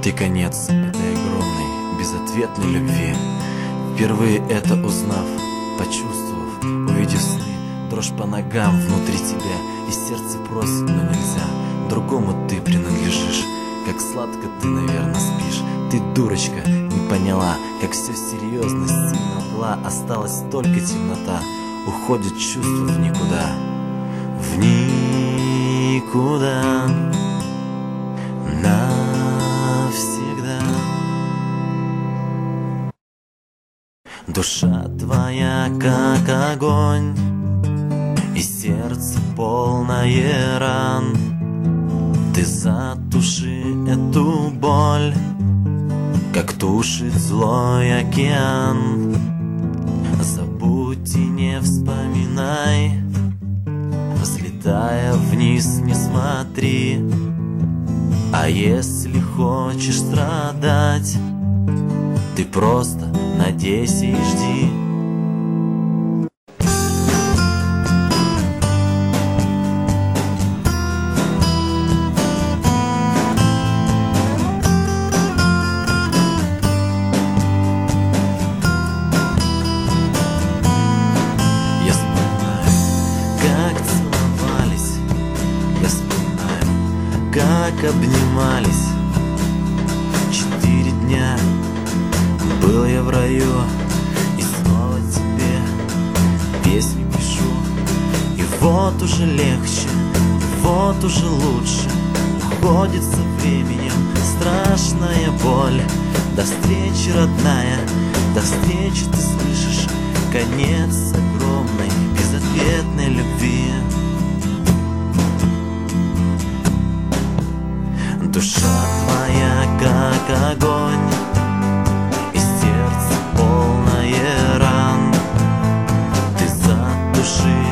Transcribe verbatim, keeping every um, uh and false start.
Ты конец этой огромной, безответной любви. Впервые это узнав, почувствовав, увидев сны, дрожь по ногам внутри тебя, и сердце просит, но нельзя. Другому ты принадлежишь, как сладко ты, наверное, спишь. Ты, дурочка, не поняла, как все серьезно, сильно мгла, осталась только темнота. Уходит чувство в никуда, в никуда, навсегда. Душа твоя, как огонь, и сердце полное ран. Ты затуши эту боль, как тушит злой океан. Забудь и не вспоминай, взлетая вниз не смотри. А если хочешь страдать, ты просто надейся и жди. Как обнимались четыре дня, был я в раю, и снова тебе песню пишу. И вот уже легче, вот уже лучше, уходит со временем страшная боль. До встречи, родная, до встречи, ты слышишь, конец огромной, безответной любви. Душа твоя, как огонь, и сердце полное ран. Ты затуши